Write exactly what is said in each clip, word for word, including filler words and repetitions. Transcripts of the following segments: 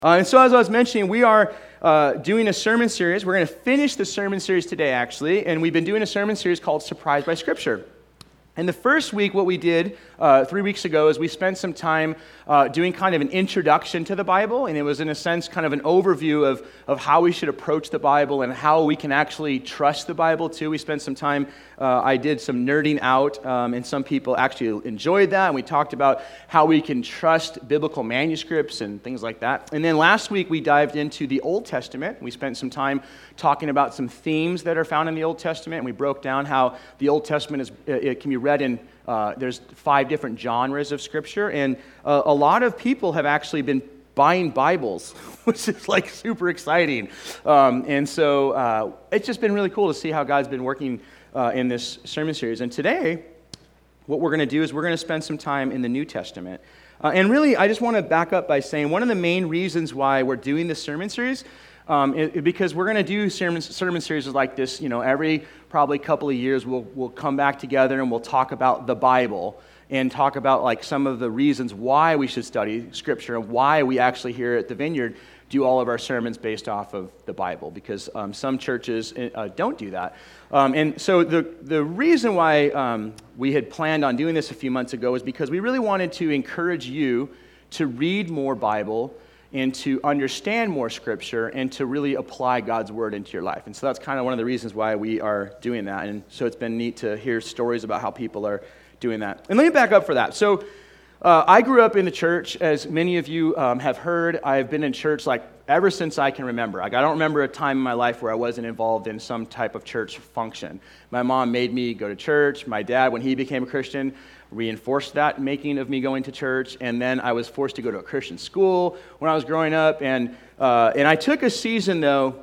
Uh, and so as I was mentioning, we are uh, doing a sermon series. We're going to finish the sermon series today, actually, and we've been doing a sermon series called Surprised by Scripture. And the first week, what we did uh, three weeks ago is we spent some time uh, doing kind of an introduction to the Bible, and it was, in a sense, kind of an overview of, of how we should approach the Bible and how we can actually trust the Bible, too. We spent some time, uh, I did some nerding out, um, and some people actually enjoyed that, and we talked about how we can trust biblical manuscripts and things like that. And then last week, we dived into the Old Testament. We spent some time talking about some themes that are found in the Old Testament, and we broke down how the Old Testament is it can be read in, uh, there's five different genres of Scripture, and uh, a lot of people have actually been buying Bibles, which is like super exciting. Um, and so uh, it's just been really cool to see how God's been working uh, in this sermon series. And today, what we're going to do is we're going to spend some time in the New Testament. Uh, and really, I just want to back up by saying one of the main reasons why we're doing this sermon series Um, it, it, because we're going to do sermon, sermon series like this, you know, every probably couple of years we'll we'll come back together and we'll talk about the Bible and talk about like some of the reasons why we should study Scripture and why we actually here at the Vineyard do all of our sermons based off of the Bible, because um, some churches uh, don't do that. Um, and so the the reason why um, we had planned on doing this a few months ago is because we really wanted to encourage you to read more Bible and to understand more Scripture, and to really apply God's Word into your life. And so that's kind of one of the reasons why we are doing that. And so it's been neat to hear stories about how people are doing that. And let me back up for that. So uh, I grew up in the church, as many of you um, have heard. I've been in church like ever since I can remember. Like, I don't remember a time in my life where I wasn't involved in some type of church function. My mom made me go to church. My dad, when he became a Christian, reinforced that making of me going to church, and then I was forced to go to a Christian school when I was growing up, and uh, and I took a season, though,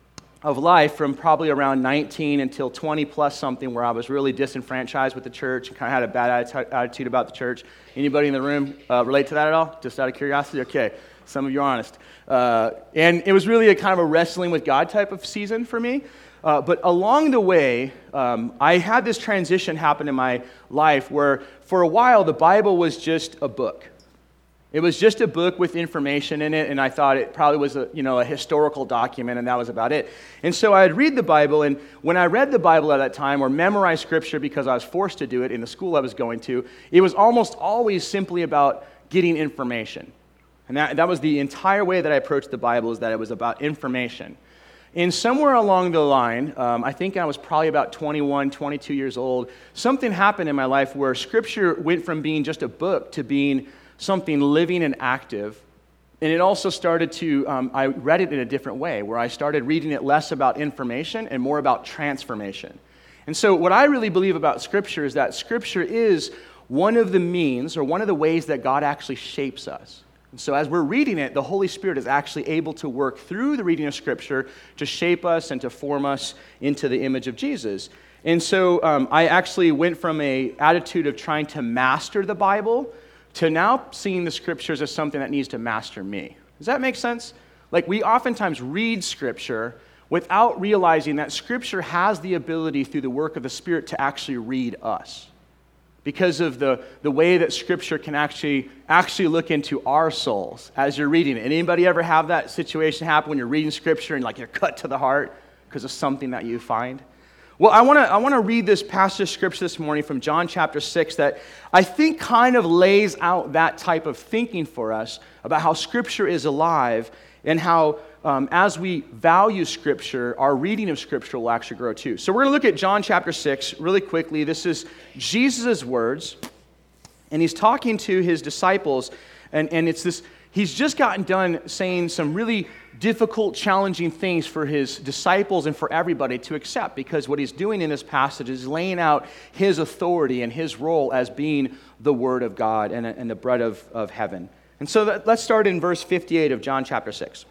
of life from probably around nineteen until twenty plus something where I was really disenfranchised with the church and kind of had a bad atti- attitude about the church. Anybody in the room uh, relate to that at all? Just out of curiosity? Okay, some of you are honest. Uh, and it was really a kind of a wrestling with God type of season for me. Uh, but along the way, um, I had this transition happen in my life where for a while the Bible was just a book. It was just a book with information in it, and I thought it probably was a, you know, a historical document, and that was about it. And so I'd read the Bible, and when I read the Bible at that time or memorized Scripture because I was forced to do it in the school I was going to, it was almost always simply about getting information. And that, that was the entire way that I approached the Bible, is that it was about information. And somewhere along the line, um, I think I was probably about twenty-one, twenty-two years old, something happened in my life where Scripture went from being just a book to being something living and active. And it also started to, um, I read it in a different way, where I started reading it less about information and more about transformation. And so what I really believe about Scripture is that Scripture is one of the means or one of the ways that God actually shapes us. So as we're reading it, the Holy Spirit is actually able to work through the reading of Scripture to shape us and to form us into the image of Jesus. And so um, I actually went from an attitude of trying to master the Bible to now seeing the Scriptures as something that needs to master me. Does that make sense? Like, we oftentimes read Scripture without realizing that Scripture has the ability through the work of the Spirit to actually read us, because of the, the way that Scripture can actually actually look into our souls as you're reading it. Anybody ever have that situation happen when you're reading Scripture and like you're cut to the heart because of something that you find? Well, I want to I want to read this passage of Scripture this morning from John chapter six that I think kind of lays out that type of thinking for us about how Scripture is alive, and how um, as we value Scripture, our reading of Scripture will actually grow too. So we're going to look at John chapter six really quickly. This is Jesus' words, and he's talking to his disciples, and, and it's this, he's just gotten done saying some really difficult, challenging things for his disciples and for everybody to accept, because what he's doing in this passage is laying out his authority and his role as being the Word of God and, and the bread of, of heaven. And so that, let's start in verse fifty-eight of John chapter six.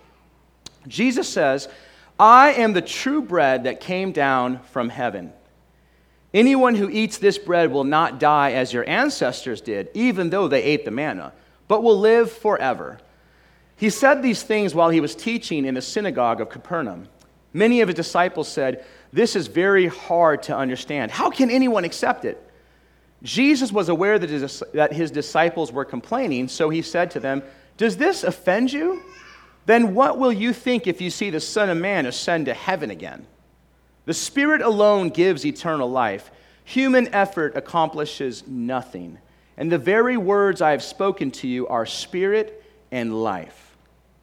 Jesus says, "I am the true bread that came down from heaven. Anyone who eats this bread will not die as your ancestors did, even though they ate the manna, but will live forever." He said these things while he was teaching in the synagogue of Capernaum. Many of his disciples said, "This is very hard to understand. How can anyone accept it?" Jesus was aware that his disciples were complaining, so he said to them, "Does this offend you? Then what will you think if you see the Son of Man ascend to heaven again? The Spirit alone gives eternal life. Human effort accomplishes nothing. And the very words I have spoken to you are spirit and life.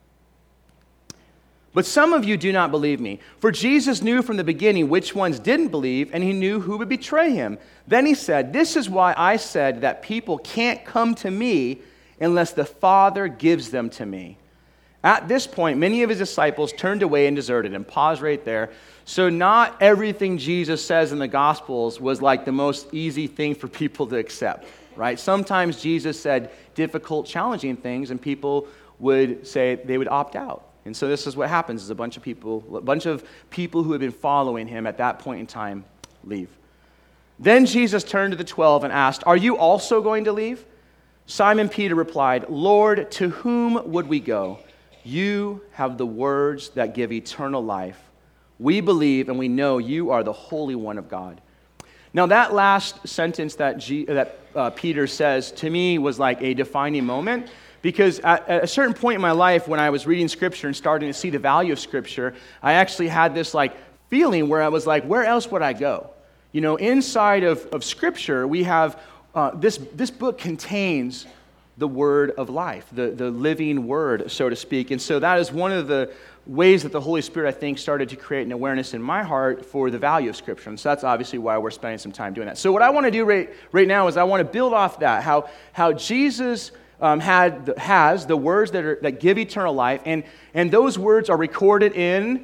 But some of you do not believe me. For Jesus knew from the beginning which ones didn't believe, and he knew who would betray him. Then he said, this is why I said that people can't come to me unless the Father gives them to me. At this point, many of his disciples turned away and deserted him. Pause right there. So not everything Jesus says in the Gospels was like the most easy thing for people to accept, right? Sometimes Jesus said difficult, challenging things, and people would say they would opt out. And so this is what happens: is a bunch of people, a bunch of people who had been following him at that point in time leave. Then Jesus turned to the twelve and asked, "Are you also going to leave?" Simon Peter replied, "Lord, to whom would we go? You have the words that give eternal life. We believe and we know you are the Holy One of God." Now that last sentence that, G, that uh, Peter says to me was like a defining moment, because at, at a certain point in my life when I was reading Scripture and starting to see the value of Scripture, I actually had this like feeling where I was like, where else would I go? You know, inside of, of Scripture, we have, uh, this, this book contains the word of life, the, the living word, so to speak. And so that is one of the ways that the Holy Spirit, I think, started to create an awareness in my heart for the value of Scripture. And so that's obviously why we're spending some time doing that. So what I want to do right, right now is I want to build off that, how, how Jesus um, had the, has the words that, are, that give eternal life, and, and those words are recorded in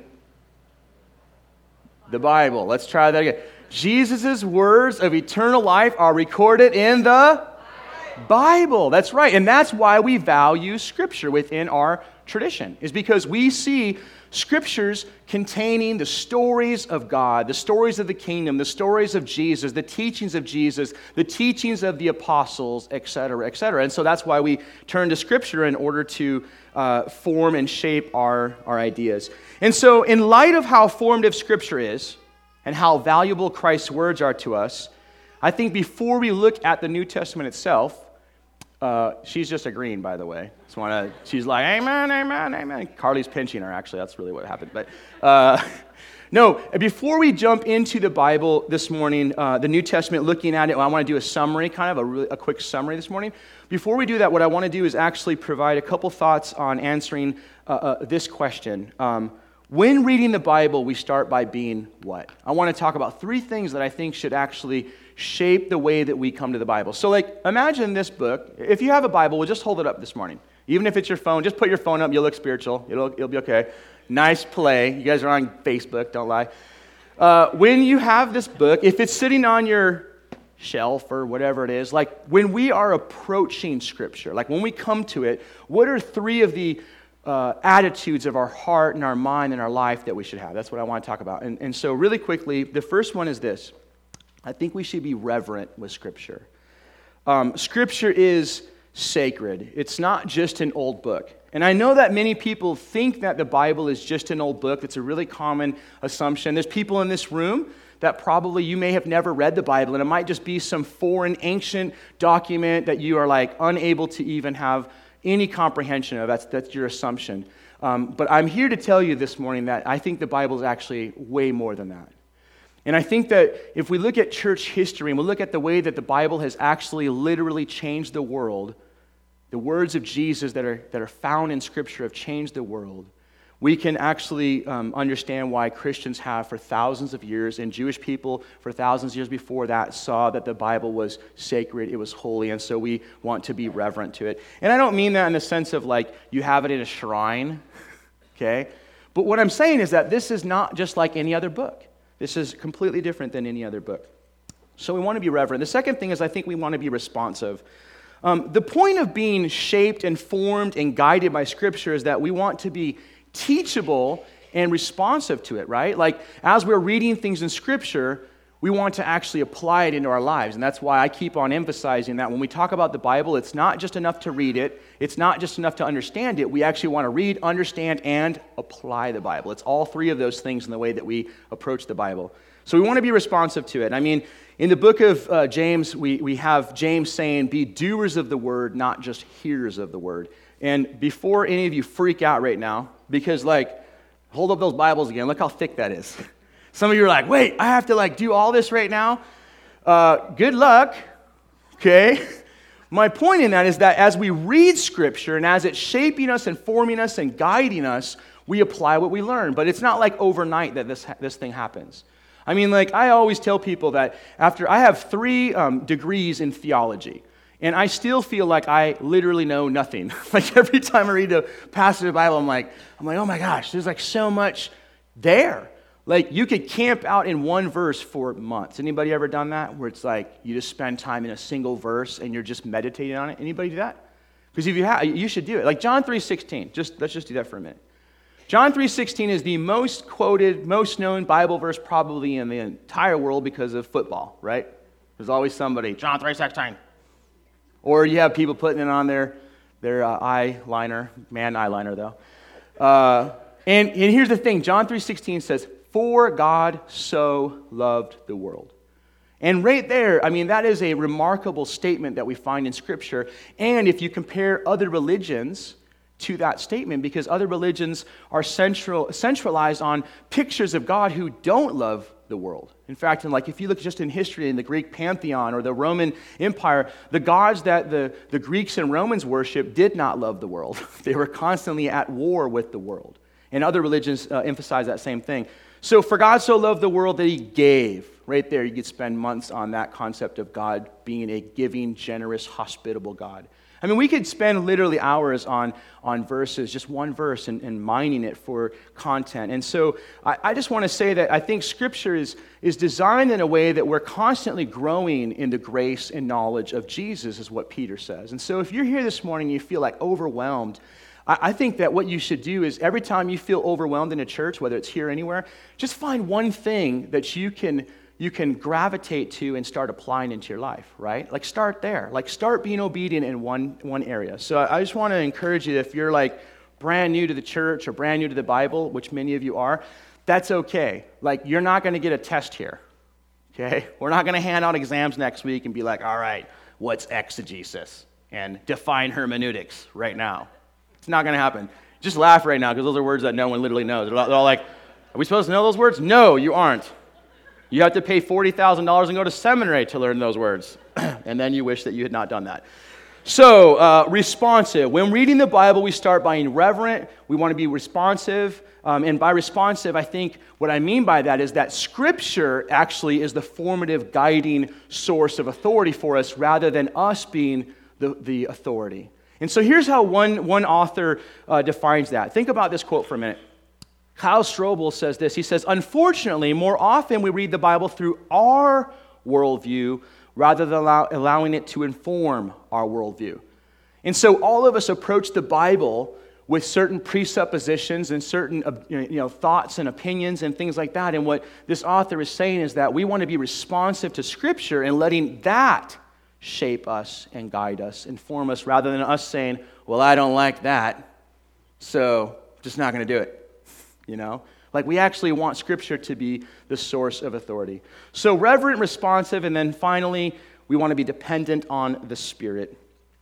the Bible. Let's try that again. Jesus' words of eternal life are recorded in the Bible. That's right. And that's why we value Scripture within our tradition, is because we see Scriptures containing the stories of God, the stories of the kingdom, the stories of Jesus, the teachings of Jesus, the teachings of the apostles, et cetera, et cetera. And so that's why we turn to Scripture in order to uh, form and shape our, our ideas. And so in light of how formative Scripture is and how valuable Christ's words are to us, I think before we look at the New Testament itself, Uh, she's just agreeing, by the way. Just wanna, she's like, amen, amen, amen. Carly's pinching her, actually. That's really what happened. But uh, no, before we jump into the Bible this morning, uh, the New Testament, looking at it, I want to do a summary, kind of a, really, a quick summary this morning. Before we do that, what I want to do is actually provide a couple thoughts on answering uh, uh, this question. Um, when reading the Bible, we start by being what? I want to talk about three things that I think should actually shape the way that we come to the Bible. So like, imagine this book. If you have a Bible, we'll just hold it up this morning. Even if it's your phone, just put your phone up. You'll look spiritual. It'll, it'll be okay. Nice play. You guys are on Facebook, don't lie. Uh, when you have this book, if it's sitting on your shelf or whatever it is, like when we are approaching Scripture, like when we come to it, what are three of the uh, attitudes of our heart and our mind and our life that we should have? That's what I want to talk about. And, and so really quickly, the first one is this. I think we should be reverent with Scripture. Um, Scripture is sacred. It's not just an old book. And I know that many people think that the Bible is just an old book. It's a really common assumption. There's people in this room that probably you may have never read the Bible, and it might just be some foreign, ancient document that you are like unable to even have any comprehension of. That's, that's your assumption. Um, but I'm here to tell you this morning that I think the Bible is actually way more than that. And I think that if we look at church history and we look at the way that the Bible has actually literally changed the world, the words of Jesus that are, that are found in Scripture have changed the world, we can actually um, understand why Christians have for thousands of years, and Jewish people for thousands of years before that saw that the Bible was sacred, it was holy, and so we want to be reverent to it. And I don't mean that in the sense of like you have it in a shrine, okay? But what I'm saying is that this is not just like any other book. This is completely different than any other book. So we want to be reverent. The second thing is I think we want to be responsive. Um, the point of being shaped and formed and guided by Scripture is that we want to be teachable and responsive to it, right? Like as we're reading things in Scripture, we want to actually apply it into our lives. And that's why I keep on emphasizing that when we talk about the Bible, it's not just enough to read it. It's not just enough to understand it. We actually want to read, understand, and apply the Bible. It's all three of those things in the way that we approach the Bible. So we want to be responsive to it. I mean, in the book of uh, James, we, we have James saying, be doers of the word, not just hearers of the word. And before any of you freak out right now, because like, hold up those Bibles again. Look how thick that is. Some of you are like, wait, I have to like do all this right now? Uh, good luck, okay? My point in that is that as we read Scripture and as it's shaping us and forming us and guiding us, we apply what we learn. But it's not like overnight that this, this thing happens. I mean, like I always tell people that after I have three um, degrees in theology, and I still feel like I literally know nothing. Like every time I read a passage of the Bible, I'm like, I'm like, oh my gosh, there's like so much there. Like you could camp out in one verse for months. Anybody ever done that? Where it's like you just spend time in a single verse and you're just meditating on it. Anybody do that? Because if you have, you should do it. Like John three sixteen. Just let's just do that for a minute. John three sixteen is the most quoted, most known Bible verse probably in the entire world because of football, right? There's always somebody, John three sixteen. Or you have people putting it on their, their uh, eyeliner, man eyeliner though. Uh, and, and here's the thing, John three sixteen says, for God so loved the world. And right there, I mean, that is a remarkable statement that we find in Scripture. And if you compare other religions to that statement, because other religions are central, centralized on pictures of God who don't love the world. In fact, in like if you look just in history in the Greek pantheon or the Roman Empire, the gods that the, the Greeks and Romans worshiped did not love the world. They were constantly at war with the world. And other religions uh, emphasize that same thing. So for God so loved the world that he gave. Right there, you could spend months on that concept of God being a giving, generous, hospitable God. I mean, we could spend literally hours on, on verses, just one verse, and, and mining it for content. And so I, I just want to say that I think Scripture is, is designed in a way that we're constantly growing in the grace and knowledge of Jesus, is what Peter says. And so if you're here this morning and you feel like overwhelmed, I, I think that what you should do is every time you feel overwhelmed in a church, whether it's here or anywhere, just find one thing that you can you can gravitate to and start applying into your life, right? Like start there. Like start being obedient in one, one area. So I just want to encourage you, if you're like brand new to the church or brand new to the Bible, which many of you are, that's okay. Like you're not going to get a test here, okay? We're not going to hand out exams next week and be like, all right, what's exegesis? And define hermeneutics right now. It's not going to happen. Just laugh right now because those are words that no one literally knows. They're all like, are we supposed to know those words? No, you aren't. You have to pay forty thousand dollars and go to seminary to learn those words. And then you wish that you had not done that. So, uh, responsive. When reading the Bible, we start by being reverent. We want to be responsive. Um, and by responsive, I think what I mean by that is that Scripture actually is the formative guiding source of authority for us rather than us being the, the authority. And so here's how one, one author uh, defines that. Think about this quote for a minute. Kyle Strobel says this. He says, unfortunately, more often we read the Bible through our worldview rather than allow, allowing it to inform our worldview. And so all of us approach the Bible with certain presuppositions and certain you know, thoughts and opinions and things like that. And what this author is saying is that we want to be responsive to Scripture and letting that shape us and guide us, inform us, rather than us saying, well, I don't like that, so just not going to do it. You know, like we actually want Scripture to be the source of authority. So reverent, responsive, and then finally, we want to be dependent on the Spirit.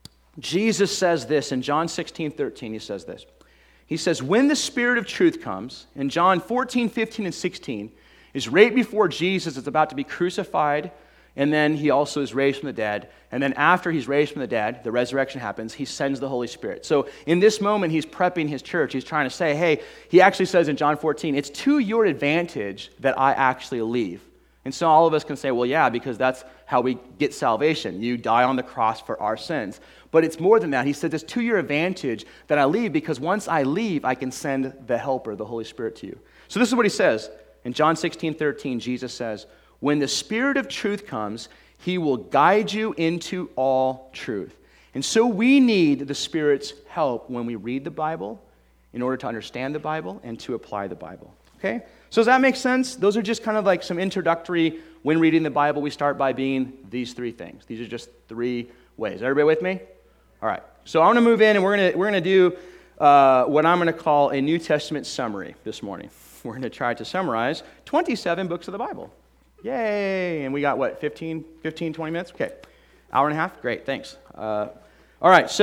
Jesus says this in John sixteen thirteen. He says this. He says, when the Spirit of truth comes, in John fourteen, fifteen, and sixteen, is right before Jesus is about to be crucified, and then he also is raised from the dead. And then after he's raised from the dead, the resurrection happens, he sends the Holy Spirit. So in this moment, he's prepping his church. He's trying to say, hey, he actually says in John fourteen, it's to your advantage that I actually leave. And so all of us can say, well, yeah, because that's how we get salvation. You die on the cross for our sins. But it's more than that. He says it's to your advantage that I leave, because once I leave, I can send the Helper, the Holy Spirit, to you. So this is what he says. In John sixteen thirteen, Jesus says, when the Spirit of truth comes, he will guide you into all truth. And so we need the Spirit's help when we read the Bible in order to understand the Bible and to apply the Bible. Okay? So does that make sense? Those are just kind of like some introductory, when reading the Bible, we start by being these three things. These are just three ways. Everybody with me? All right. So I want to move in, and we're going to we're going to do uh, what I'm going to call a New Testament summary this morning. We're going to try to summarize twenty-seven books of the Bible. Yay! And we got, what, fifteen, fifteen, twenty minutes? Okay. Hour and a half? Great, thanks. Uh, all right, so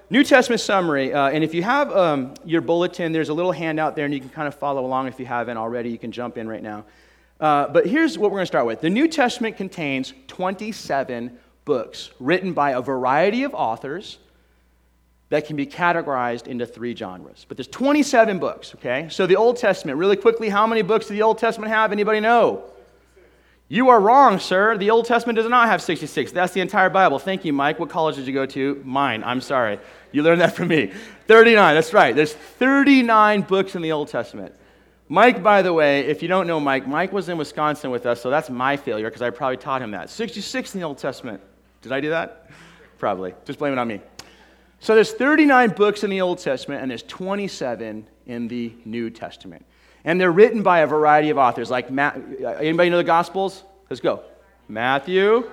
New Testament summary, uh, and if you have um, your bulletin, there's a little handout there, and you can kind of follow along if you haven't already. You can jump in right now. Uh, but here's what we're going to start with. The New Testament contains twenty-seven books written by a variety of authors that can be categorized into three genres. But there's twenty-seven books, okay? So the Old Testament, really quickly, how many books does the Old Testament have? Anybody know? You are wrong, sir. The Old Testament does not have sixty-six. That's the entire Bible. Thank you, Mike. What college did you go to? Mine. I'm sorry. You learned that from me. thirty-nine. That's right. There's thirty-nine books in the Old Testament. Mike, by the way, if you don't know Mike, Mike was in Wisconsin with us, so that's my failure because I probably taught him that. sixty-six in the Old Testament. Did I do that? Probably. Just blame it on me. So there's thirty-nine books in the Old Testament, and there's twenty-seven in the New Testament. And they're written by a variety of authors, like, Ma- anybody know the Gospels? Let's go. Matthew.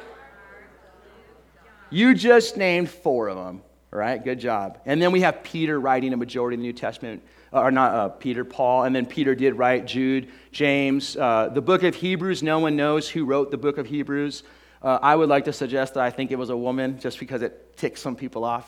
You just named four of them, all right? Good job. And then we have Peter writing a majority of the New Testament, or not uh, Peter, Paul, and then Peter did write Jude, James. Uh, the book of Hebrews, no one knows who wrote the book of Hebrews. Uh, I would like to suggest that I think it was a woman, just because it ticks some people off.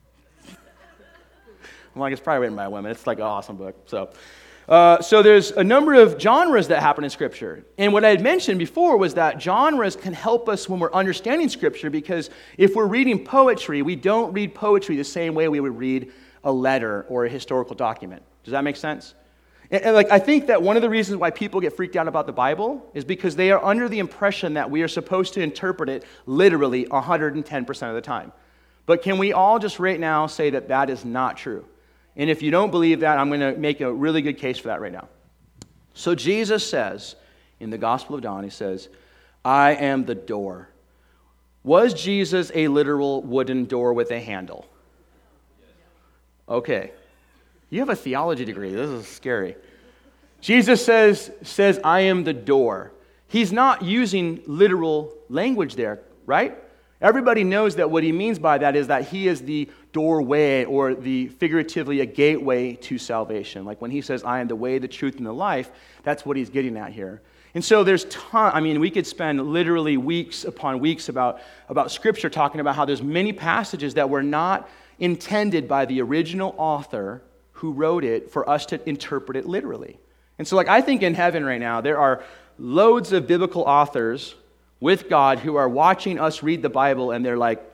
I'm like, it's probably written by a woman. It's like an awesome book, so... Uh, so there's a number of genres that happen in Scripture. And what I had mentioned before was that genres can help us when we're understanding Scripture, because if we're reading poetry, we don't read poetry the same way we would read a letter or a historical document. Does that make sense? And, and like I think that one of the reasons why people get freaked out about the Bible is because they are under the impression that we are supposed to interpret it literally one hundred ten percent of the time. But can we all just right now say that that is not true? And if you don't believe that, I'm going to make a really good case for that right now. So Jesus says, in the Gospel of John, he says, I am the door. Was Jesus a literal wooden door with a handle? Okay. You have a theology degree. This is scary. Jesus says, says, I am the door. He's not using literal language there, right? Everybody knows that what he means by that is that he is the doorway, or the figuratively a gateway to salvation. Like when he says, I am the way, the truth, and the life, that's what he's getting at here. And so there's ton, I mean, we could spend literally weeks upon weeks about, about Scripture talking about how there's many passages that were not intended by the original author who wrote it for us to interpret it literally. And so like I think in heaven right now, there are loads of biblical authors with God who are watching us read the Bible, and they're like,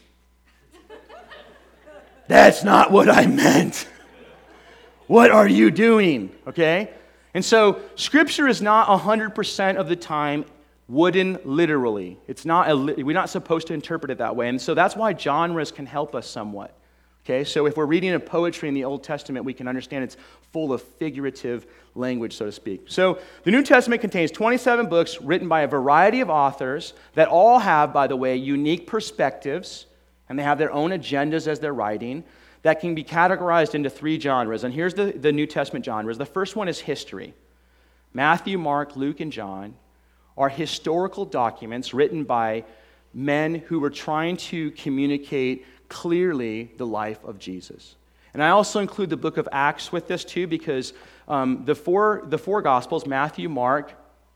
that's not what I meant. What are you doing? Okay? And so Scripture is not one hundred percent of the time wooden literally. It's not a, we're not supposed to interpret it that way. And so that's why genres can help us somewhat. Okay? So if we're reading a poetry in the Old Testament, we can understand it's full of figurative language, so to speak. So the New Testament contains twenty-seven books written by a variety of authors that all have, by the way, unique perspectives, and they have their own agendas as they're writing, that can be categorized into three genres. And here's the, the New Testament genres. The first one is history. Matthew, Mark, Luke, and John are historical documents written by men who were trying to communicate clearly the life of Jesus. And I also include the book of Acts with this too, because um, the four the four Gospels, Matthew, Mark,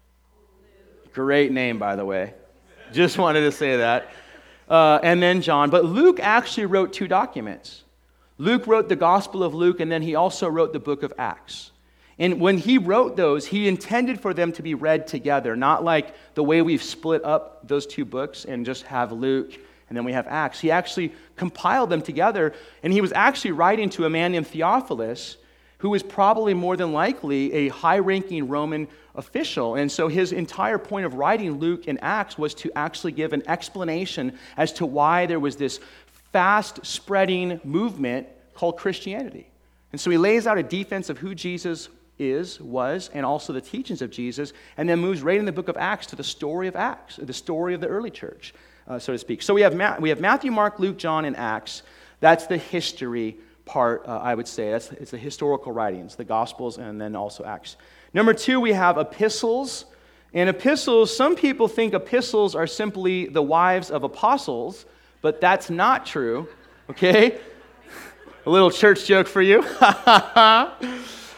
great name, by the way. Just wanted to say that. Uh, and then John. But Luke actually wrote two documents. Luke wrote the Gospel of Luke, and then he also wrote the book of Acts. And when he wrote those, he intended for them to be read together, not like the way we've split up those two books and just have Luke and then we have Acts. He actually compiled them together, and he was actually writing to a man named Theophilus, who was probably more than likely a high-ranking Roman official. And so his entire point of writing Luke and Acts was to actually give an explanation as to why there was this fast-spreading movement called Christianity. And so he lays out a defense of who Jesus is, was, and also the teachings of Jesus, and then moves right in the book of Acts to the story of Acts, the story of the early church, uh, so to speak. So we have Ma- we have Matthew, Mark, Luke, John, and Acts. That's the history part, uh, I would say. That's it's the historical writings, the Gospels, and then also Acts. Number two, we have epistles. And epistles, some people think epistles are simply the wives of apostles, but that's not true, okay? A little church joke for you.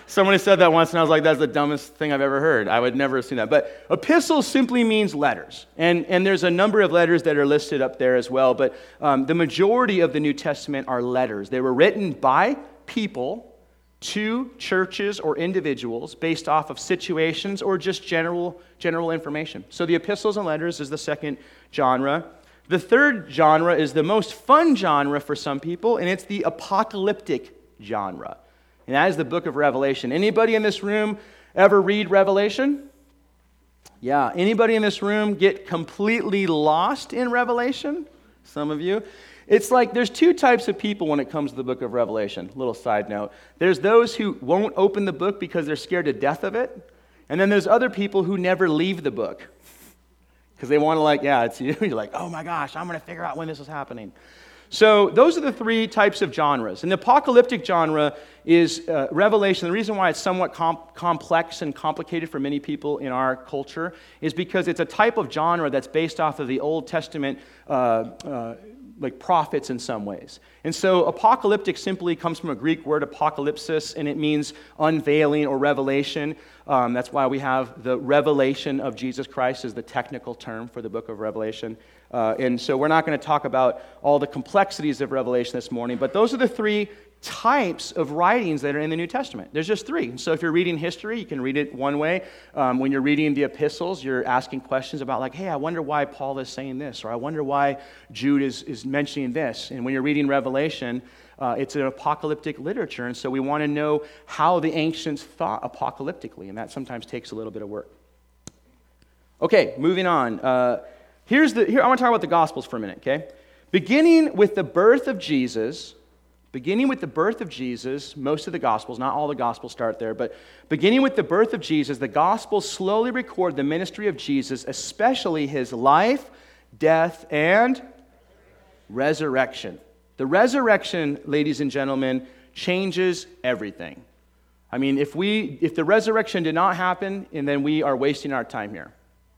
Somebody said that once, and I was like, that's the dumbest thing I've ever heard. I would never have seen that. But epistle simply means letters. And, and there's a number of letters that are listed up there as well. But um, the majority of the New Testament are letters. They were written by people to churches or individuals based off of situations or just general, general information. So the epistles and letters is the second genre. The third genre is the most fun genre for some people, and it's the apocalyptic genre. And that is the book of Revelation. Anybody in this room ever read Revelation? Yeah. Anybody in this room get completely lost in Revelation? Some of you. It's like there's two types of people when it comes to the book of Revelation. Little side note. There's those who won't open the book because they're scared to death of it. And then there's other people who never leave the book. Because they want to like, yeah, it's you. You're like, oh my gosh, I'm going to figure out when this is happening. So those are the three types of genres. And the apocalyptic genre is uh, Revelation. The reason why it's somewhat com- complex and complicated for many people in our culture is because it's a type of genre that's based off of the Old Testament uh, uh, like prophets in some ways. And so apocalyptic simply comes from a Greek word, apocalypsis, and it means unveiling or revelation. Um, that's why we have the revelation of Jesus Christ as the technical term for the book of Revelation. Uh, and so we're not going to talk about all the complexities of Revelation this morning, but those are the three types of writings that are in the New Testament. There's just three. So if you're reading history, you can read it one way. Um, when you're reading the epistles, you're asking questions about like, hey, I wonder why Paul is saying this, or I wonder why Jude is, is mentioning this. And when you're reading Revelation, uh, it's an apocalyptic literature, and so we want to know how the ancients thought apocalyptically, and that sometimes takes a little bit of work. Okay, moving on. Uh, Here's the, here, I want to talk about the Gospels for a minute, okay? Beginning with the birth of Jesus, beginning with the birth of Jesus, most of the Gospels, not all the Gospels start there, but beginning with the birth of Jesus, the Gospels slowly record the ministry of Jesus, especially his life, death, and resurrection. The resurrection, ladies and gentlemen, changes everything. I mean, if we, if the resurrection did not happen, and then we are wasting our time here.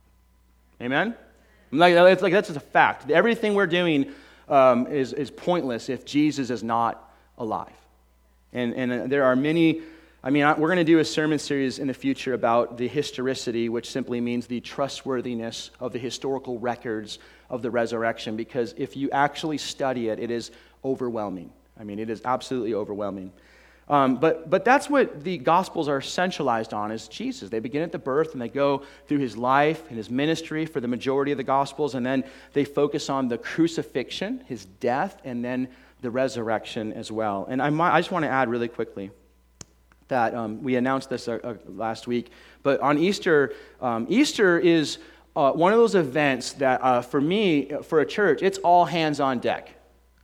Amen? Like, it's like that's just a fact. Everything we're doing um, is, is pointless if Jesus is not alive. And, and there are many, I mean, we're going to do a sermon series in the future about the historicity, which simply means the trustworthiness of the historical records of the resurrection, because if you actually study it, it is overwhelming. I mean, it is absolutely overwhelming. Um, but but that's what the Gospels are centralized on, is Jesus. They begin at the birth, and they go through his life and his ministry for the majority of the Gospels, and then they focus on the crucifixion, his death, and then the resurrection as well. And I, might, I just want to add really quickly that um, we announced this uh, uh, last week, but on Easter, um, Easter is uh, one of those events that uh, for me, for a church, it's all hands on deck.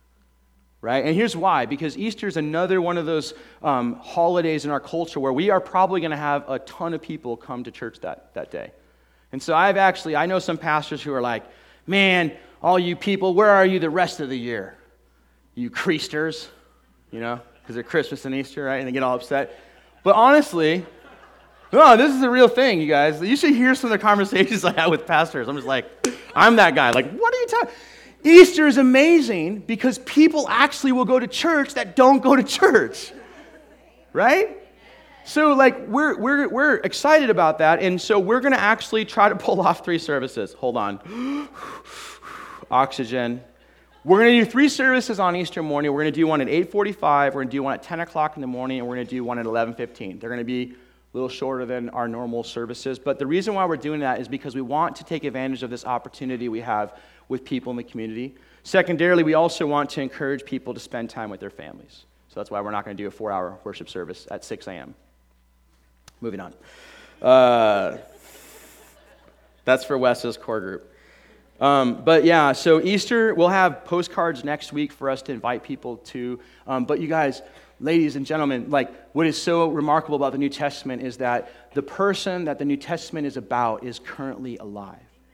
Right? And here's why. Because Easter is another one of those um, holidays in our culture where we are probably going to have a ton of people come to church that, that day. And so I've actually, I know some pastors who are like, man, all you people, where are you the rest of the year? You creasters, you know, because they're Christmas and Easter, right? And they get all upset. But honestly, no, this is a real thing, you guys. You should hear some of the conversations I have with pastors. I'm just like, I'm that guy. Like, what are you talking? Easter is amazing because people actually will go to church that don't go to church, right? So, like, we're we're we're excited about that, and so we're going to actually try to pull off three services. Hold on, oxygen. We're going to do three services on Easter morning. We're going to do one at eight forty-five. We're going to do one at ten o'clock in the morning, and we're going to do one at eleven fifteen. They're going to be a little shorter than our normal services, but the reason why we're doing that is because we want to take advantage of this opportunity we have with people in the community. Secondarily, we also want to encourage people to spend time with their families. So that's why we're not going to do a four-hour worship service at six a.m. Moving on. Uh, that's for Wes's core group. Um, but yeah, so Easter, we'll have postcards next week for us to invite people to. Um, but you guys, ladies and gentlemen, like what is so remarkable about the New Testament is that the person that the New Testament is about is currently alive.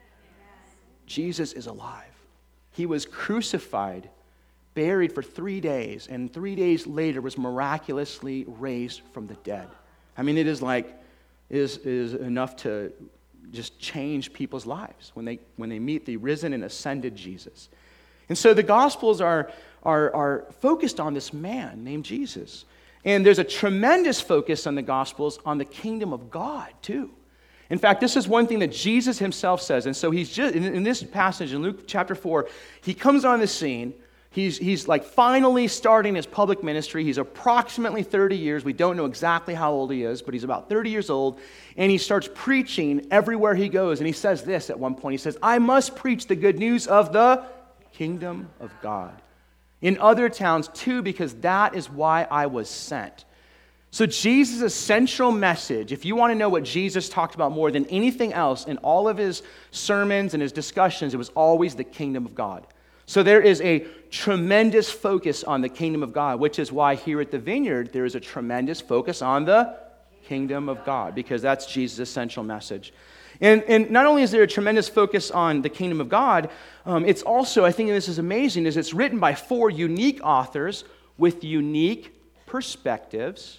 Jesus is alive. He was crucified, buried for three days, and three days later was miraculously raised from the dead. I mean, it is like, it is, it is enough to just change people's lives when they when they meet the risen and ascended Jesus. And so the Gospels are, are, are focused on this man named Jesus. And there's a tremendous focus on the Gospels on the kingdom of God, too. In fact, this is one thing that Jesus himself says. And so he's just, in, in this passage, in Luke chapter four, he comes on the scene. He's, he's like finally starting his public ministry. He's approximately thirty years. We don't know exactly how old he is, but he's about thirty years old. And he starts preaching everywhere he goes. And he says this at one point. He says, I must preach the good news of the kingdom of God in other towns too, because that is why I was sent. So Jesus' central message, if you want to know what Jesus talked about more than anything else in all of his sermons and his discussions, it was always the kingdom of God. So there is a tremendous focus on the kingdom of God, which is why here at the Vineyard, there is a tremendous focus on the kingdom of God, because that's Jesus' central message. And, and not only is there a tremendous focus on the kingdom of God, um, it's also, I think this is amazing, is it's written by four unique authors with unique perspectives,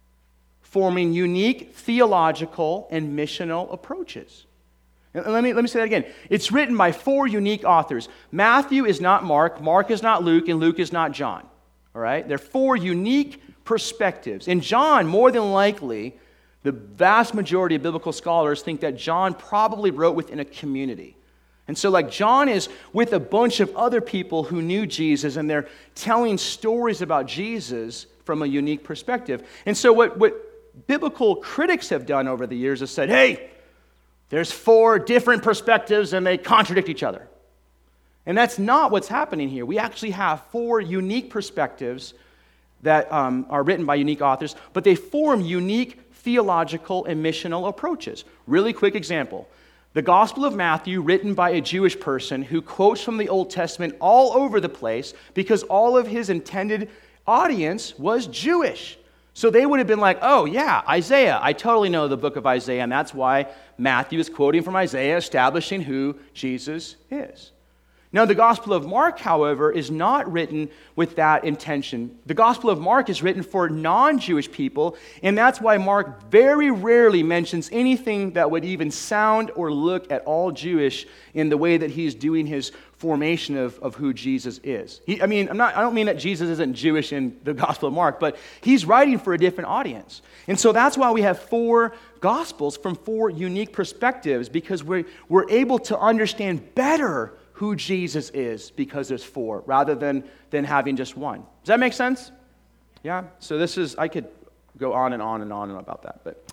forming unique theological and missional approaches. And let me, let me say that again. It's written by four unique authors. Matthew is not Mark, Mark is not Luke, and Luke is not John. All right? They're four unique perspectives. And John, more than likely, the vast majority of biblical scholars think that John probably wrote within a community. And so like John is with a bunch of other people who knew Jesus, and they're telling stories about Jesus from a unique perspective. And so what, what biblical critics have done over the years is said, hey, there's four different perspectives and they contradict each other. And that's not what's happening here. We actually have four unique perspectives that um, are written by unique authors, but they form unique theological and missional approaches. Really quick example. The Gospel of Matthew, written by a Jewish person who quotes from the Old Testament all over the place because all of his intended audience was Jewish. So they would have been like, oh yeah, Isaiah. I totally know the book of Isaiah, and that's why Matthew is quoting from Isaiah, establishing who Jesus is. Now, the Gospel of Mark, however, is not written with that intention. The Gospel of Mark is written for non-Jewish people, and that's why Mark very rarely mentions anything that would even sound or look at all Jewish in the way that he's doing his formation of, of who Jesus is. He, I mean, I'm not, I don't mean that Jesus isn't Jewish in the Gospel of Mark, but he's writing for a different audience. And so that's why we have four Gospels from four unique perspectives, because we're, we're able to understand better who Jesus is because there's four, rather than, than having just one. Does that make sense? Yeah? So this is, I could go on and on and on about that. But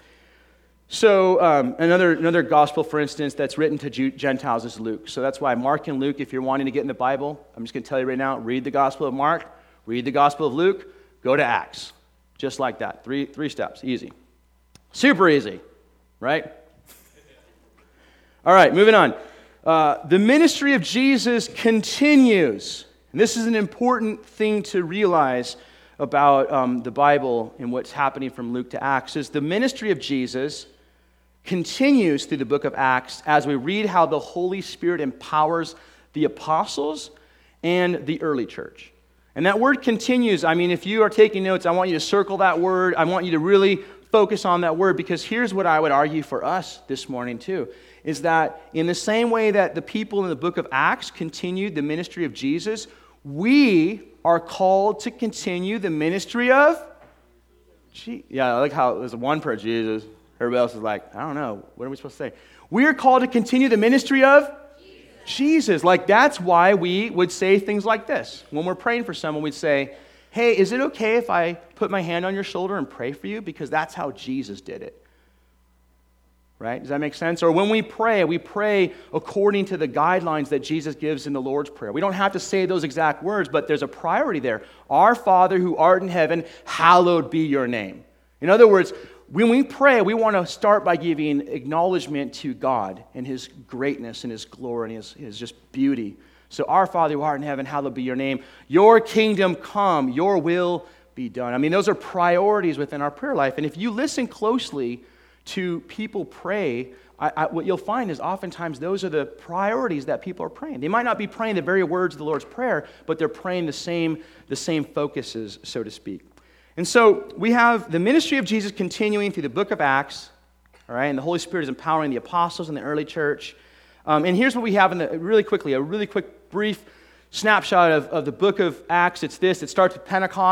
So um, another, another gospel, for instance, that's written to Jew, Gentiles is Luke. So that's why Mark and Luke, if you're wanting to get in the Bible, I'm just going to tell you right now, read the Gospel of Mark, read the Gospel of Luke, go to Acts. Just like that. Three, three steps. Easy. Super easy. Right? All right, moving on. Uh, the ministry of Jesus continues. And this is an important thing to realize about um, the Bible and what's happening from Luke to Acts, is the ministry of Jesus continues through the book of Acts as we read how the Holy Spirit empowers the apostles and the early church. And that word continues. I mean, if you are taking notes, I want you to circle that word. I want you to really focus on that word, because here's what I would argue for us this morning too, is that in the same way that the people in the book of Acts continued the ministry of Jesus, we are called to continue the ministry of Jesus. Yeah, I like how there's one per Jesus. Everybody else is like, I don't know. What are we supposed to say? We are called to continue the ministry of Jesus. Jesus. Like, that's why we would say things like this. When we're praying for someone, we'd say, hey, is it okay if I put my hand on your shoulder and pray for you? Because that's how Jesus did it. Right? Does that make sense? Or when we pray, we pray according to the guidelines that Jesus gives in the Lord's Prayer. We don't have to say those exact words, but there's a priority there. Our Father who art in heaven, hallowed be your name. In other words, when we pray, we want to start by giving acknowledgement to God and His greatness and His glory and His, His just beauty. So our Father who art in heaven, hallowed be your name. Your kingdom come, your will be done. I mean, those are priorities within our prayer life. And if you listen closely to people pray, I, I, what you'll find is oftentimes those are the priorities that people are praying. They might not be praying the very words of the Lord's Prayer, but they're praying the same, the same focuses, so to speak. And so we have the ministry of Jesus continuing through the book of Acts, all right, and the Holy Spirit is empowering the apostles in the early church. Um, and here's what we have in the, really quickly, a really quick, brief snapshot of, of the book of Acts. It's this. It starts with Pentecost.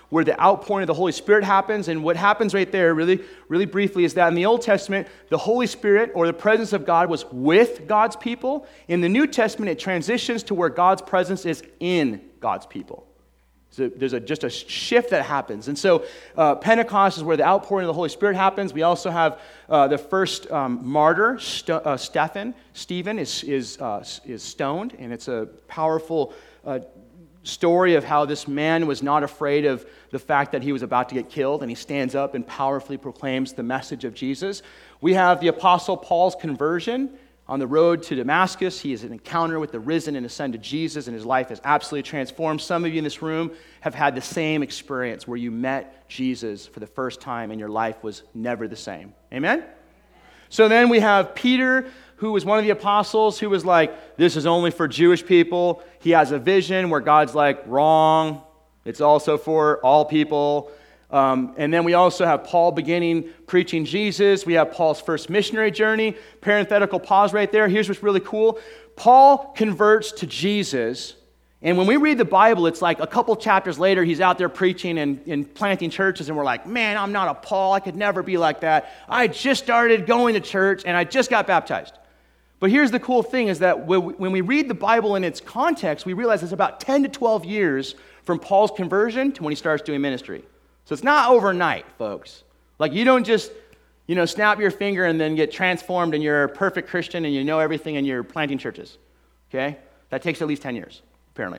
where the outpouring of the Holy Spirit happens. And what happens right there, really, really briefly, is that in the Old Testament, the Holy Spirit or the presence of God was with God's people. In the New Testament, it transitions to where God's presence is in God's people. So there's a, just a shift that happens. And so uh, Pentecost is where the outpouring of the Holy Spirit happens. We also have uh, the first um, martyr, St- uh, Stephen. Stephen is, is, uh, is stoned, and it's a powerful uh, story of how this man was not afraid of the fact that he was about to get killed, and he stands up and powerfully proclaims the message of Jesus. We have the Apostle Paul's conversion. On the road to Damascus, he has an encounter with the risen and ascended Jesus, and his life is absolutely transformed. Some of you in this room have had the same experience where you met Jesus for the first time and your life was never the same. Amen? So then we have Peter, who was one of the apostles, who was like, this is only for Jewish people. He has a vision where God's like, wrong. It's also for all people. Um, and then we also have Paul beginning preaching Jesus. We have Paul's first missionary journey. Parenthetical pause right there. Here's what's really cool. Paul converts to Jesus. And when we read the Bible, it's like a couple chapters later, he's out there preaching and, and planting churches. And we're like, man, I'm not a Paul. I could never be like that. I just started going to church and I just got baptized. But here's the cool thing is that when we read the Bible in its context, we realize it's about ten to twelve years from Paul's conversion to when he starts doing ministry. So it's not overnight, folks. Like you don't just, you know, snap your finger and then get transformed and you're a perfect Christian and you know everything and you're planting churches. Okay? That takes at least ten years, apparently.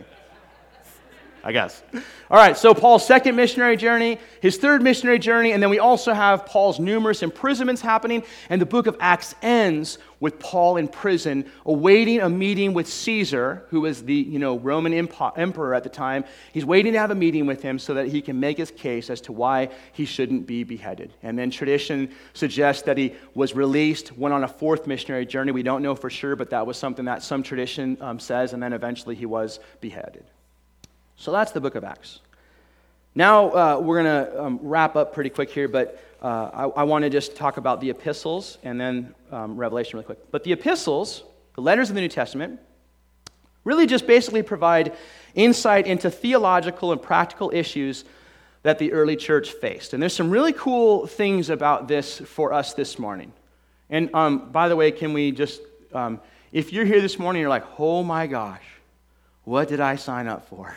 I guess. All right, so Paul's second missionary journey, his third missionary journey, and then we also have Paul's numerous imprisonments happening, and the book of Acts ends with Paul in prison, awaiting a meeting with Caesar, who was the, you know, Roman impo- emperor at the time. He's waiting to have a meeting with him so that he can make his case as to why he shouldn't be beheaded. And then tradition suggests that he was released, went on a fourth missionary journey. We don't know for sure, but that was something that some tradition um, says, and then eventually he was beheaded. So that's the book of Acts. Now uh, we're going to um, wrap up pretty quick here, but uh, I, I want to just talk about the epistles and then um, Revelation really quick. But the epistles, the letters of the New Testament, really just basically provide insight into theological and practical issues that the early church faced. And there's some really cool things about this for us this morning. And um, by the way, can we just, um, if you're here this morning, you're like, oh my gosh, what did I sign up for?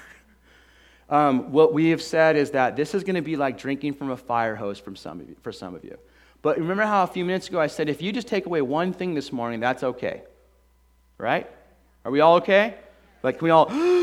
Um, what we have said is that this is going to be like drinking from a fire hose from some of you, for some of you. But remember how a few minutes ago I said, if you just take away one thing this morning, that's okay. Right? Are we all okay? Like, can we all...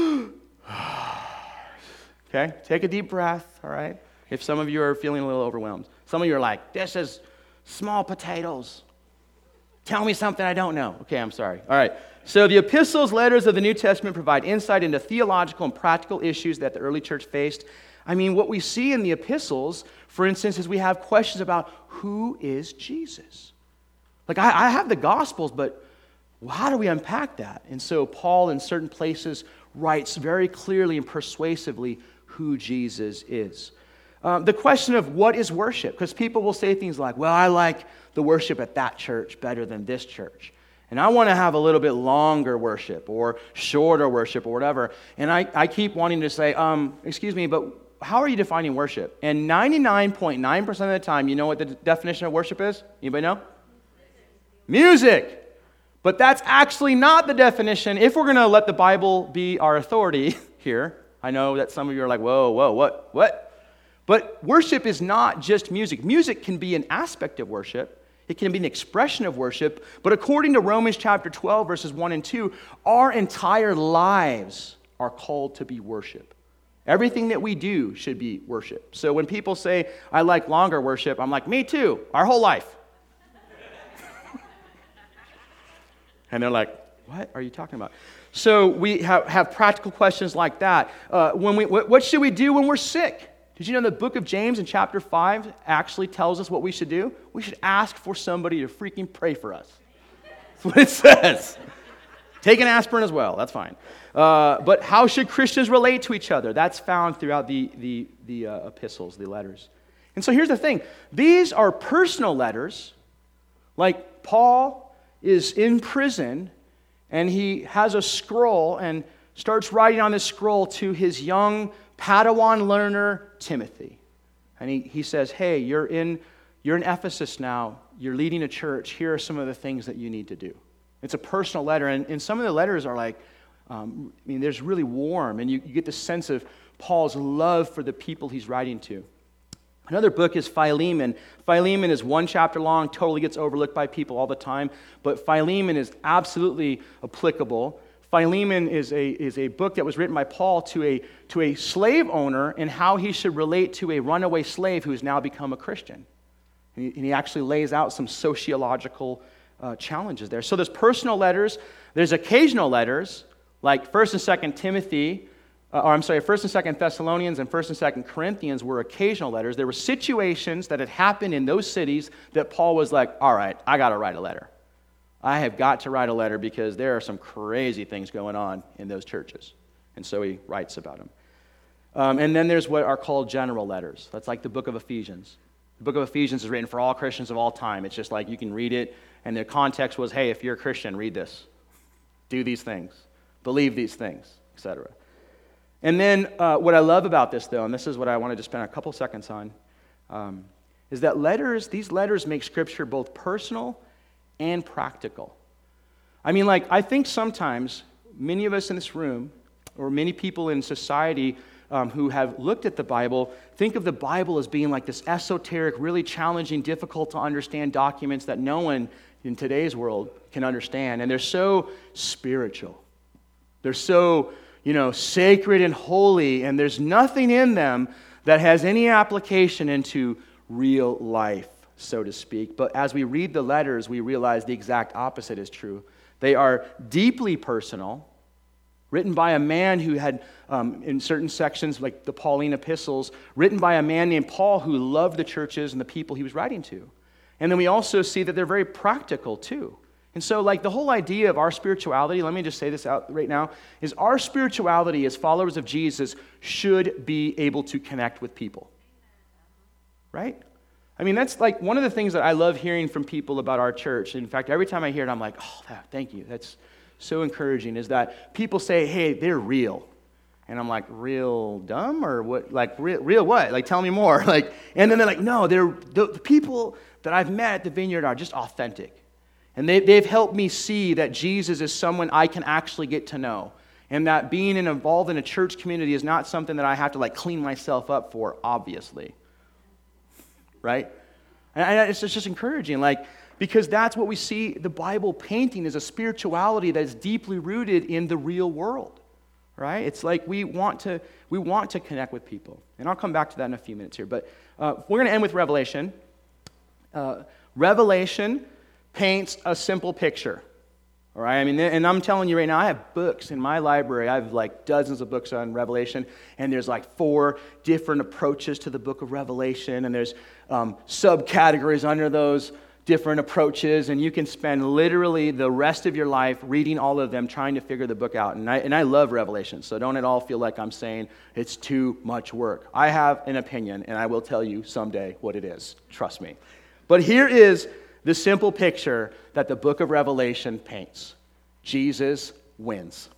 okay? Take a deep breath, all right? If some of you are feeling a little overwhelmed. Some of you are like, this is small potatoes. Tell me something I don't know. Okay, I'm sorry. All right. So the epistles, letters of the New Testament provide insight into theological and practical issues that the early church faced. I mean, what we see in the epistles, for instance, is we have questions about who is Jesus? Like, I, I have the Gospels, but how do we unpack that? And so Paul, in certain places, writes very clearly and persuasively who Jesus is. Um, the question of what is worship, because people will say things like, well, I like the worship at that church better than this church. And I want to have a little bit longer worship or shorter worship or whatever. And I, I keep wanting to say, um, excuse me, but how are you defining worship? And ninety-nine point nine percent of the time, you know what the definition of worship is? Anybody know? Music. But that's actually not the definition. If we're going to let the Bible be our authority here, I know that some of you are like, whoa, whoa, what, what? But worship is not just music. Music can be an aspect of worship. It can be an expression of worship, but according to Romans chapter twelve, verses one and two, our entire lives are called to be worship. Everything that we do should be worship. So when people say, I like longer worship, I'm like, me too, our whole life. And they're like, what are you talking about? So we have, have practical questions like that. Uh, when we, what, what should we do when we're sick? Did you know the book of James in chapter five actually tells us what we should do? We should ask for somebody to freaking pray for us. That's what it says. Take an aspirin as well. That's fine. Uh, but how should Christians relate to each other? That's found throughout the, the, the uh, epistles, the letters. And so here's the thing. These are personal letters. Like Paul is in prison, and he has a scroll and starts writing on this scroll to his young Padawan learner Timothy. And he, he says, hey, you're in, you're in Ephesus now. You're leading a church. Here are some of the things that you need to do. It's a personal letter. And, and some of the letters are like, um, I mean, there's really warm. And you, you get the sense of Paul's love for the people he's writing to. Another book is Philemon. Philemon is one chapter long, totally gets overlooked by people all the time. But Philemon is absolutely applicable. Philemon is a, is a book that was written by Paul to a, to a slave owner and how he should relate to a runaway slave who has now become a Christian. And he, and he actually lays out some sociological uh, challenges there. So there's personal letters. There's occasional letters, like First and Second Timothy, uh, or I'm sorry, First and Second Thessalonians and First and Second Corinthians were occasional letters. There were situations that had happened in those cities that Paul was like, all right, I got to write a letter. I have got to write a letter because there are some crazy things going on in those churches. And so he writes about them. Um, and then there's what are called general letters. That's like the book of Ephesians. The book of Ephesians is written for all Christians of all time. It's just like you can read it, and the context was, hey, if you're a Christian, read this. Do these things. Believe these things, et cetera. And then uh, what I love about this, though, and this is what I wanted to spend a couple seconds on, um, is that letters, these letters make Scripture both personal and practical. I mean, like, I think sometimes many of us in this room, or many people in society um, who have looked at the Bible, think of the Bible as being like this esoteric, really challenging, difficult to understand documents that no one in today's world can understand. And they're so spiritual. They're so, you know, sacred and holy, and there's nothing in them that has any application into real life, so to speak. But as we read the letters, we realize the exact opposite is true. They are deeply personal, written by a man who had, um, in certain sections, like the Pauline epistles, written by a man named Paul who loved the churches and the people he was writing to. And then we also see that they're very practical, too. And so, like, the whole idea of our spirituality, let me just say this out right now, is our spirituality as followers of Jesus should be able to connect with people. Right? I mean, that's like one of the things that I love hearing from people about our church. In fact, every time I hear it, I'm like, oh, that, thank you. That's so encouraging, is that people say, hey, they're real. And I'm like, real dumb or what? Like, real, real what? Like, tell me more. Like, and then they're like, no, they're the, the people that I've met at the Vineyard are just authentic. And they, they've helped me see that Jesus is someone I can actually get to know. And that being involved in a church community is not something that I have to like clean myself up for, obviously. Right? And it's just encouraging, like, because that's what we see the Bible painting is a spirituality that is deeply rooted in the real world. Right? It's like we want to we want to connect with people. And I'll come back to that in a few minutes here. But uh, we're going to end with Revelation. Uh, Revelation paints a simple picture. All right? I mean, and I'm telling you right now, I have books in my library. I have like dozens of books on Revelation, and there's like four different approaches to the book of Revelation, and there's um, subcategories under those different approaches, and you can spend literally the rest of your life reading all of them, trying to figure the book out. And I, and I love Revelation, so don't at all feel like I'm saying it's too much work. I have an opinion, and I will tell you someday what it is. Trust me. But here is the simple picture that the book of Revelation paints. Jesus wins.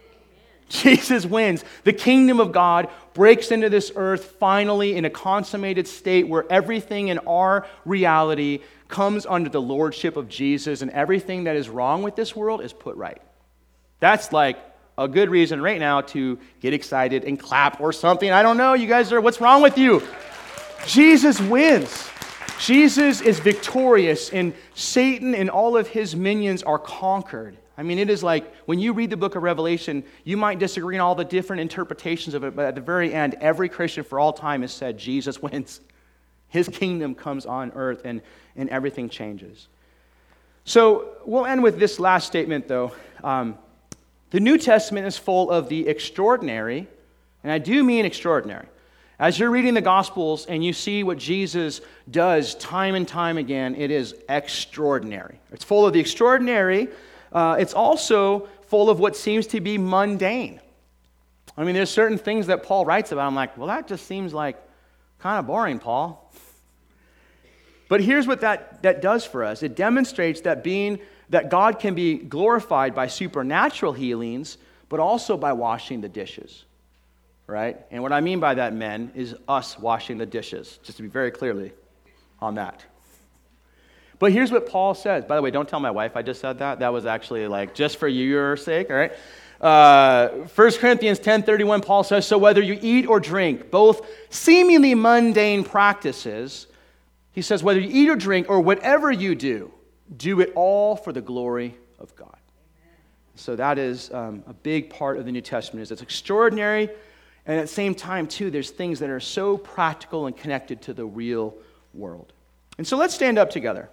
Jesus wins. The kingdom of God breaks into this earth finally in a consummated state where everything in our reality comes under the lordship of Jesus, and everything that is wrong with this world is put right. That's like a good reason right now to get excited and clap or something. I don't know. You guys are, what's wrong with you? Jesus wins. Jesus is victorious, and Satan and all of his minions are conquered. I mean, it is like when you read the book of Revelation, you might disagree on all the different interpretations of it, but at the very end, every Christian for all time has said, Jesus wins. His kingdom comes on earth, and, and everything changes. So we'll end with this last statement, though. Um, the New Testament is full of the extraordinary, and I do mean extraordinary. As you're reading the Gospels and you see what Jesus does time and time again, it is extraordinary. It's full of the extraordinary. Uh, it's also full of what seems to be mundane. I mean, there's certain things that Paul writes about. I'm like, well, that just seems like kind of boring, Paul. But here's what that, that does for us. It demonstrates that being that God can be glorified by supernatural healings, but also by washing the dishes. right? And what I mean by that, men, is us washing the dishes, just to be very clearly on that. But here's what Paul says. By the way, don't tell my wife I just said that. That was actually like just for your sake, all right? Uh, First Corinthians ten thirty-one, Paul says, so whether you eat or drink, both seemingly mundane practices, he says, whether you eat or drink or whatever you do, do it all for the glory of God. Amen. So that is um, a big part of the New Testament. Is it's extraordinary, and at the same time, too, there's things that are so practical and connected to the real world. And so let's stand up together.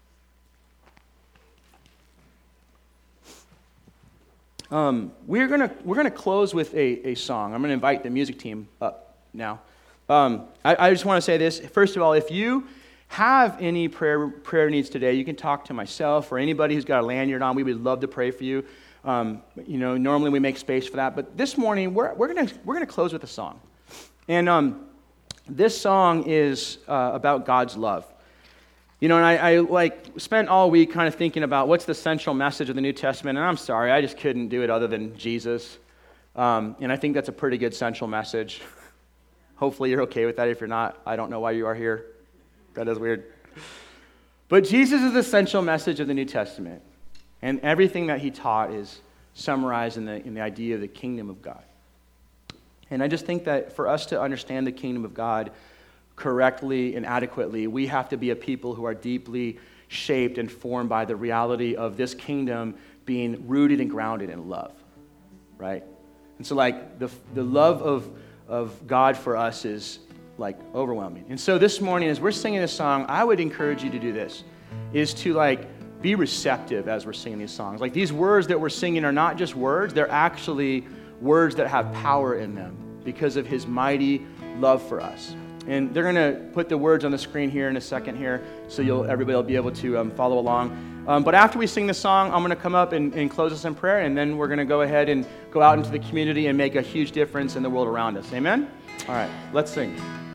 Um, we're gonna we're gonna close with a, a song. I'm gonna invite the music team up now. Um, I, I just want to say this. First of all, if you have any prayer prayer needs today, you can talk to myself or anybody who's got a lanyard on. We would love to pray for you. Um, you know, normally we make space for that, but this morning we're we're gonna we're gonna close with a song, and um, this song is uh, about God's love. You know, and I, I like spent all week kind of thinking about what's the central message of the New Testament, and I'm sorry, I just couldn't do it other than Jesus. Um, and I think that's a pretty good central message. Hopefully you're okay with that. If you're not, I don't know why you are here. That is weird. But Jesus is the central message of the New Testament, and everything that he taught is summarized in the in the idea of the kingdom of God. And I just think that for us to understand the kingdom of God correctly and adequately, we have to be a people who are deeply shaped and formed by the reality of this kingdom being rooted and grounded in love, right? And so, like, the the love of, of God for us is, like, overwhelming. And so this morning, as we're singing this song, I would encourage you to do this, is to, like, be receptive as we're singing these songs. Like, these words that we're singing are not just words, they're actually words that have power in them because of his mighty love for us. And they're going to put the words on the screen here in a second here, so you'll everybody will be able to um, follow along. Um, but after we sing this song, I'm going to come up and, and close us in prayer, and then we're going to go ahead and go out into the community and make a huge difference in the world around us. Amen? All right, let's sing.